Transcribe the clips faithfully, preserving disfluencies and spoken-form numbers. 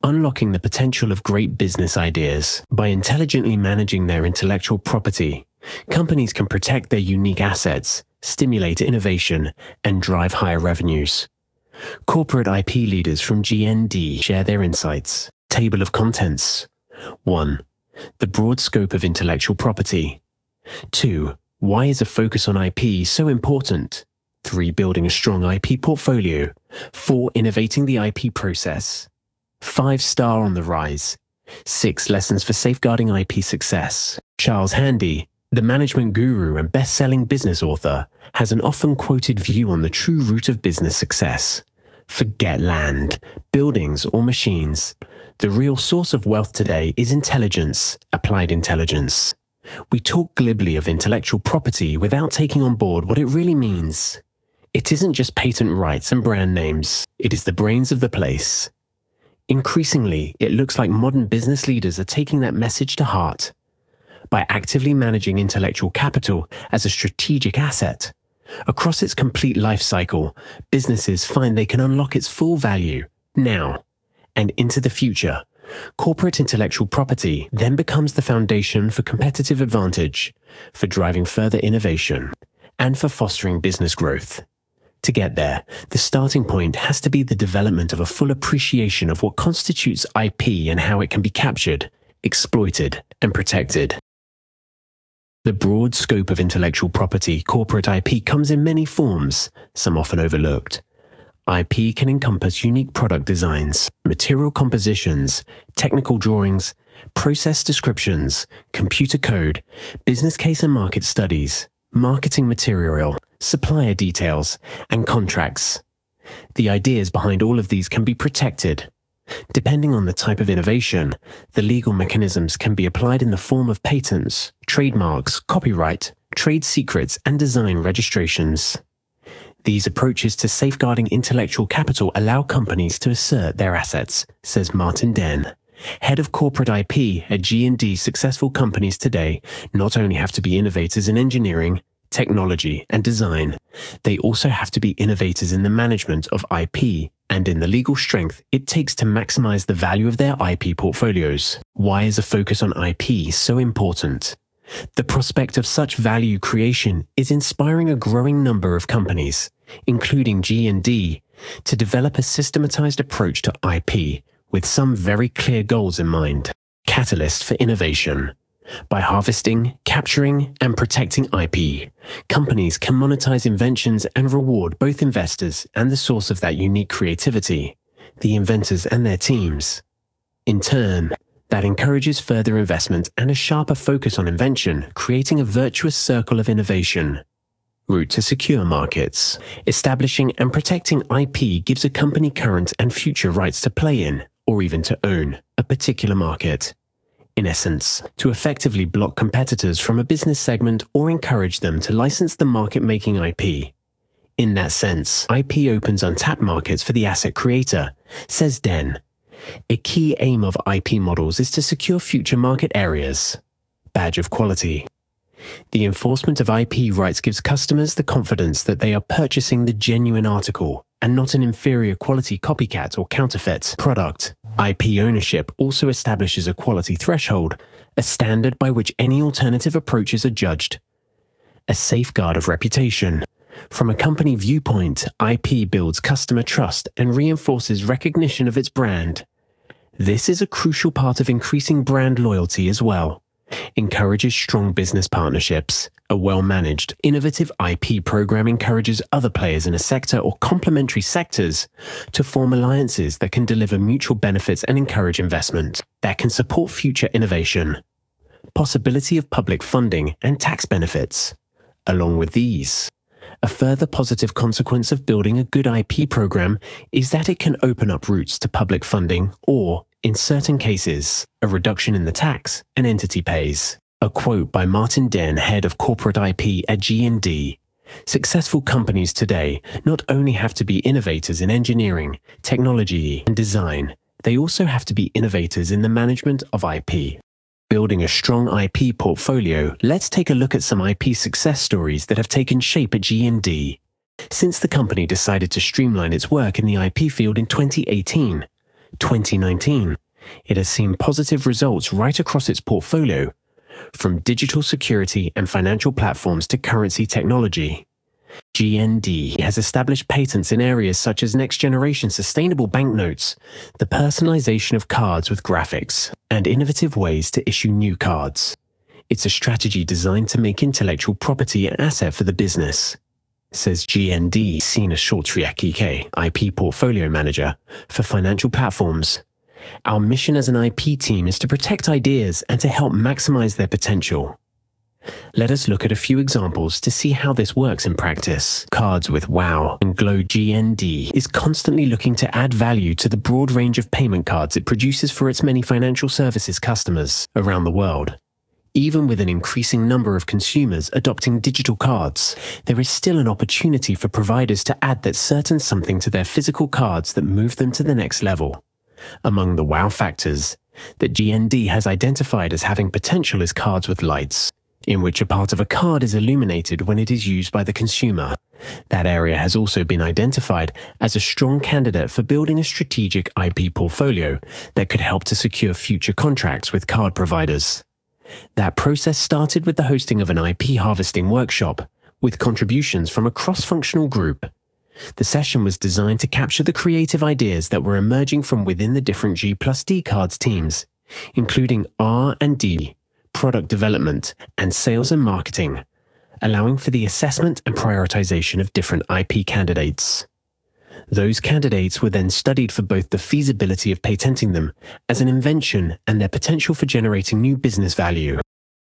unlocking the potential of great business ideas. By intelligently managing their intellectual property, companies can protect their unique assets, stimulate innovation, and drive higher revenues. Corporate I P leaders from G N D share their insights. Table of contents. one. The broad scope of intellectual property. two. Why is a focus on I P so important? three. Building a strong I P portfolio. four. Innovating the I P process. five. Star on the rise. six. Lessons for safeguarding I P success. Charles Handy, the management guru and best-selling business author, has an often quoted view on the true root of business success. Forget land, buildings, or machines. The real source of wealth today is intelligence, applied intelligence. We talk glibly of intellectual property without taking on board what it really means. It isn't just patent rights and brand names. It is the brains of the place. Increasingly, it looks like modern business leaders are taking that message to heart. By actively managing intellectual capital as a strategic asset, across its complete life cycle, businesses find they can unlock its full value now and into the future. Corporate intellectual property then becomes the foundation for competitive advantage, for driving further innovation, and for fostering business growth. To get there, the starting point has to be the development of a full appreciation of what constitutes I P and how it can be captured, exploited, and protected. The broad scope of intellectual property, corporate I P, comes in many forms, some often overlooked. I P can encompass unique product designs, material compositions, technical drawings, process descriptions, computer code, business case and market studies, marketing material, supplier details, and contracts. The ideas behind all of these can be protected. Depending on the type of innovation, the legal mechanisms can be applied in the form of patents, trademarks, copyright, trade secrets, and design registrations. These approaches to safeguarding intellectual capital allow companies to assert their assets, says Martin Den, head of corporate I P at G and D. Successful companies today not only have to be innovators in engineering, technology, and design, they also have to be innovators in the management of I P and in the legal strength it takes to maximize the value of their I P portfolios. Why is a focus on I P so important? The prospect of such value creation is inspiring a growing number of companies, including G and D, to develop a systematized approach to I P with some very clear goals in mind. Catalyst for innovation. By harvesting, capturing, and protecting I P, companies can monetize inventions and reward both investors and the source of that unique creativity, the inventors and their teams. In turn, that encourages further investment and a sharper focus on invention, creating a virtuous circle of innovation. Route to secure markets. Establishing and protecting I P gives a company current and future rights to play in, or even to own, a particular market. In essence, to effectively block competitors from a business segment or encourage them to license the market-making I P. In that sense, I P opens untapped markets for the asset creator, says Den. A key aim of I P models is to secure future market areas. Badge of quality. The enforcement of I P rights gives customers the confidence that they are purchasing the genuine article and not an inferior quality copycat or counterfeit product. I P ownership also establishes a quality threshold, a standard by which any alternative approaches are judged. A safeguard of reputation. From a company viewpoint, I P builds customer trust and reinforces recognition of its brand. This is a crucial part of increasing brand loyalty as well. Encourages strong business partnerships. A well-managed, innovative I P program encourages other players in a sector or complementary sectors to form alliances that can deliver mutual benefits and encourage investment, that can support future innovation. Possibility of public funding and tax benefits. Along with these, a further positive consequence of building a good I P program is that it can open up routes to public funding or, in certain cases, a reduction in the tax an entity pays. A quote by Martin Den, head of corporate I P at G and D. Successful companies today not only have to be innovators in engineering, technology, and design, they also have to be innovators in the management of I P. Building a strong I P portfolio, let's take a look at some I P success stories that have taken shape at G and D. Since the company decided to streamline its work in the I P field in twenty eighteen, twenty nineteen, it has seen positive results right across its portfolio, from digital security and financial platforms to currency technology. G N D has established patents in areas such as next-generation sustainable banknotes, the personalization of cards with graphics, and innovative ways to issue new cards. It's a strategy designed to make intellectual property an asset for the business, says G N D Sina Schultriek, I P Portfolio Manager for Financial Platforms. Our mission as an I P team is to protect ideas and to help maximize their potential. Let us look at a few examples to see how this works in practice. Cards with Wow and Glow. G N D is constantly looking to add value to the broad range of payment cards it produces for its many financial services customers around the world. Even with an increasing number of consumers adopting digital cards, there is still an opportunity for providers to add that certain something to their physical cards that move them to the next level. Among the wow factors that G N D has identified as having potential is cards with lights, in which a part of a card is illuminated when it is used by the consumer. That area has also been identified as a strong candidate for building a strategic I P portfolio that could help to secure future contracts with card providers. That process started with the hosting of an I P harvesting workshop, with contributions from a cross-functional group. The session was designed to capture the creative ideas that were emerging from within the different G plus D cards teams, including R and D, product development, and sales and marketing, allowing for the assessment and prioritization of different I P candidates. Those candidates were then studied for both the feasibility of patenting them as an invention and their potential for generating new business value.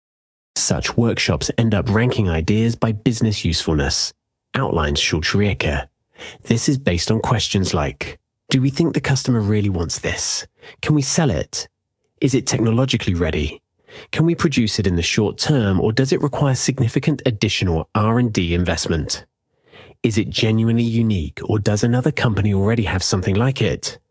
Such workshops end up ranking ideas by business usefulness, outlines Schultriek. This is based on questions like, do we think the customer really wants this? Can we sell it? Is it technologically ready? Can we produce it in the short term, or does it require significant additional R and D investment? Is it genuinely unique, or does another company already have something like it?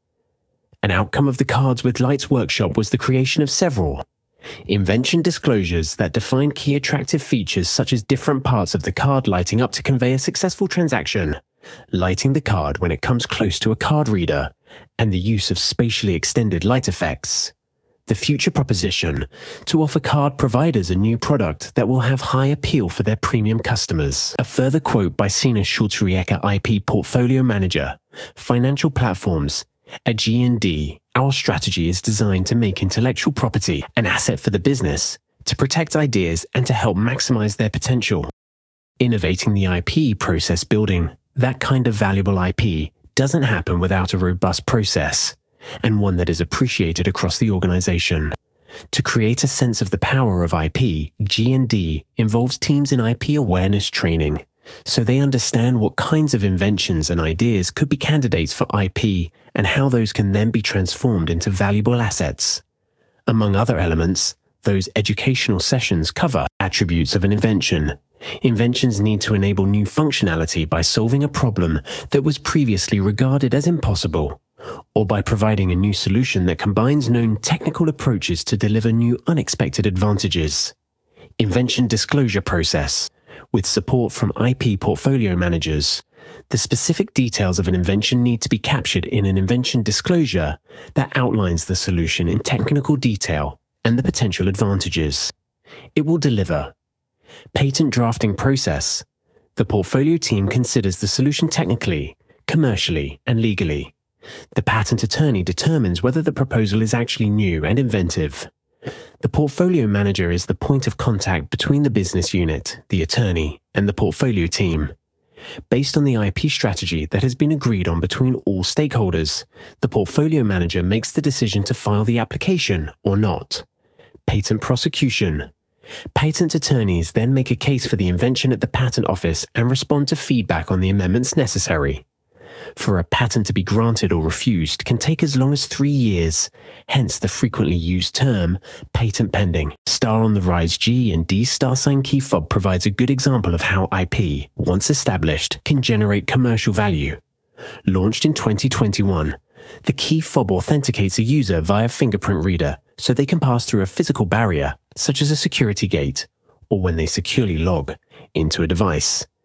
An outcome of the Cards with Lights workshop was the creation of several invention disclosures that define key attractive features such as different parts of the card lighting up to convey a successful transaction, lighting the card when it comes close to a card reader, and the use of spatially extended light effects. The future proposition to offer card providers a new product that will have high appeal for their premium customers. A further quote by Sina Schultriek, I P Portfolio Manager, Financial Platforms. At G N D, our strategy is designed to make intellectual property an asset for the business, to protect ideas and to help maximize their potential. Innovating the I P process building, that kind of valuable I P doesn't happen without a robust process, and one that is appreciated across the organization. To create a sense of the power of I P, G N D involves teams in I P awareness training, so they understand what kinds of inventions and ideas could be candidates for I P and how those can then be transformed into valuable assets. Among other elements, those educational sessions cover attributes of an invention. Inventions need to enable new functionality by solving a problem that was previously regarded as impossible, or by providing a new solution that combines known technical approaches to deliver new unexpected advantages. Invention disclosure process. With support from I P portfolio managers, the specific details of an invention need to be captured in an invention disclosure that outlines the solution in technical detail and the potential advantages it will deliver. Patent drafting process. The portfolio team considers the solution technically, commercially, and legally. The patent attorney determines whether the proposal is actually new and inventive. The portfolio manager is the point of contact between the business unit, the attorney, and the portfolio team. Based on the I P strategy that has been agreed on between all stakeholders, the portfolio manager makes the decision to file the application or not. Patent prosecution. Patent attorneys then make a case for the invention at the patent office and respond to feedback on the amendments necessary. For a patent to be granted or refused can take as long as three years, hence the frequently used term, patent pending. Star on the Rise G and D star sign key fob provides a good example of how I P, once established, can generate commercial value. Launched in twenty twenty-one, the key fob authenticates a user via fingerprint reader so they can pass through a physical barrier, such as a security gate, or when they securely log into a device.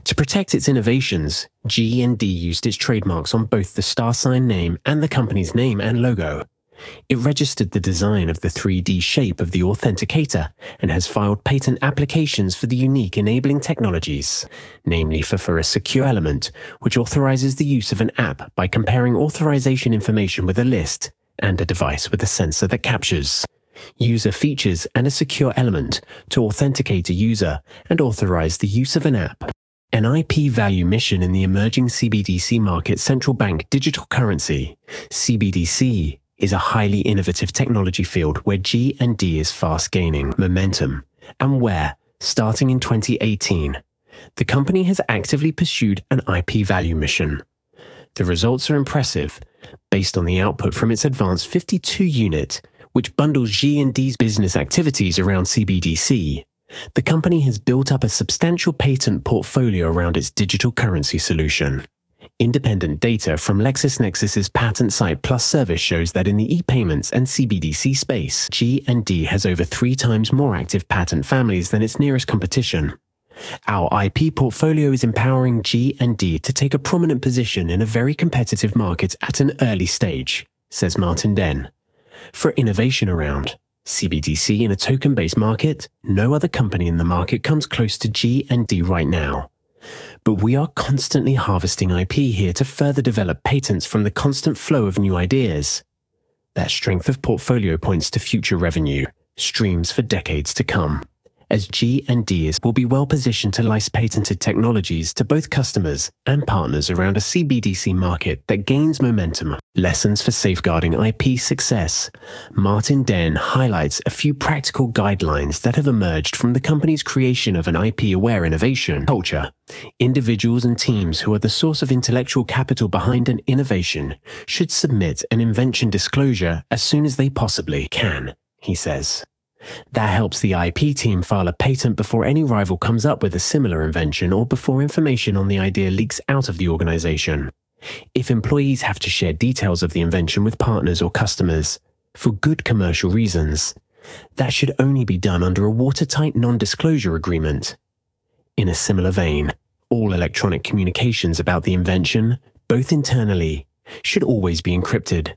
To protect its innovations, G and D used its trademarks on both the StarSign name and the company's name and logo. It registered the design of the three D shape of the authenticator and has filed patent applications for the unique enabling technologies, namely for, for a secure element, which authorizes the use of an app by comparing authorization information with a list, and a device with a sensor that captures user features and a secure element to authenticate a user and authorize the use of an app. An I P value mission in the emerging C B D C market central bank digital currency, C B D C, is a highly innovative technology field where G and D is fast gaining momentum, and where, starting in twenty eighteen, the company has actively pursued an I P value mission. The results are impressive, based on the output from its advanced fifty-two unit, which bundles G and D's business activities around C B D C. The company has built up a substantial patent portfolio around its digital currency solution. Independent data from LexisNexis's Patent Site Plus service shows that in the e-payments and C B D C space, G and D has over three times more active patent families than its nearest competition. Our I P portfolio is empowering G and D to take a prominent position in a very competitive market at an early stage, says Martin Den. For innovation around C B D C in a token-based market, no other company in the market comes close to G and D right now. But we are constantly harvesting I P here to further develop patents from the constant flow of new ideas. That strength of portfolio points to future revenue streams for decades to come, as G and D will be well positioned to license patented technologies to both customers and partners around a C B D C market that gains momentum. Lessons for safeguarding I P success. Martin Den highlights a few practical guidelines that have emerged from the company's creation of an I P-aware innovation culture. Individuals and teams who are the source of intellectual capital behind an innovation should submit an invention disclosure as soon as they possibly can, he says. That helps the I P team file a patent before any rival comes up with a similar invention or before information on the idea leaks out of the organization. If employees have to share details of the invention with partners or customers, for good commercial reasons, that should only be done under a watertight non-disclosure agreement. In a similar vein, all electronic communications about the invention, both internally, should always be encrypted.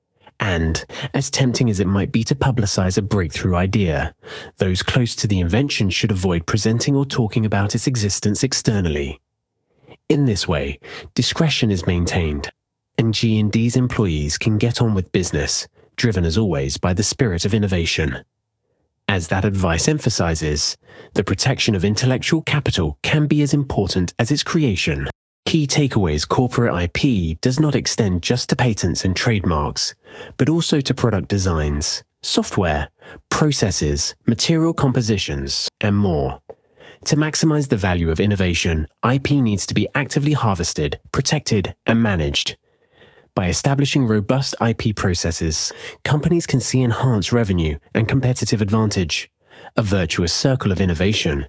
And, as tempting as it might be to publicize a breakthrough idea, those close to the invention should avoid presenting or talking about its existence externally. In this way, discretion is maintained, and G and D's employees can get on with business, driven as always by the spirit of innovation. As that advice emphasizes, the protection of intellectual capital can be as important as its creation. Key takeaways: corporate I P does not extend just to patents and trademarks, but also to product designs, software, processes, material compositions, and more. To maximize the value of innovation, I P needs to be actively harvested, protected, and managed. By establishing robust I P processes, companies can see enhanced revenue and competitive advantage, a virtuous circle of innovation